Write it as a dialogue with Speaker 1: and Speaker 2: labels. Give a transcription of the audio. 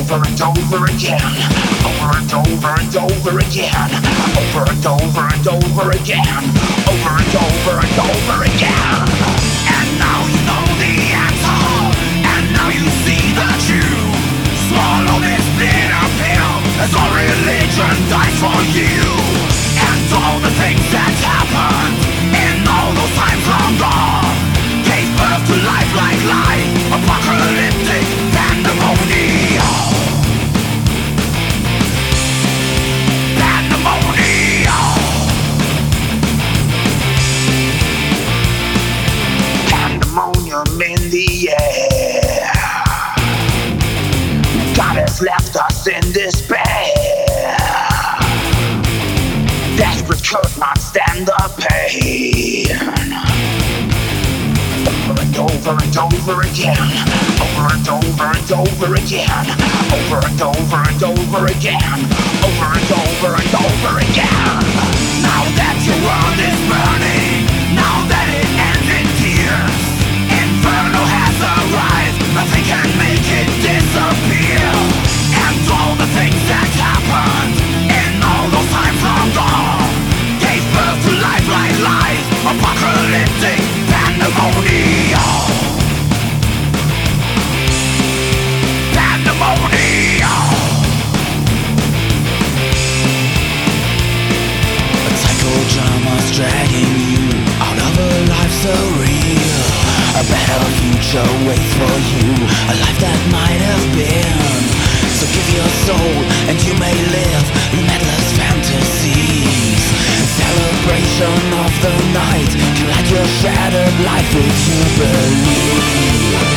Speaker 1: over and over again, over and over and over again, over and over and over again, over and over and over again. And now you know the answer, and now you see the truth. Swallow this bitter pill as all religion dies for you. And all the things that happened in all those times long gone gave birth to life like life, apocalyptic pandemonium. Pandemonium. Pandemonium in the air. God has left us in despair. Desperate could not stand the pain. Over and over and over again, over and over and over again, over and over and over again, over and over and over again. Now that your world is burning, now that it ends in tears, Inferno has arrived, nothing can make it disappear. And all the things that happened in all those times long gone gave birth to life like life, apocalyptic pandemonium. Pandemonium.
Speaker 2: A psychodrama's dragging you out of a life so real. A better future waits for you, a life that might have been. So give your soul and you may live limitless fantasies. Celebration of the night, collect your shattered life if you believe.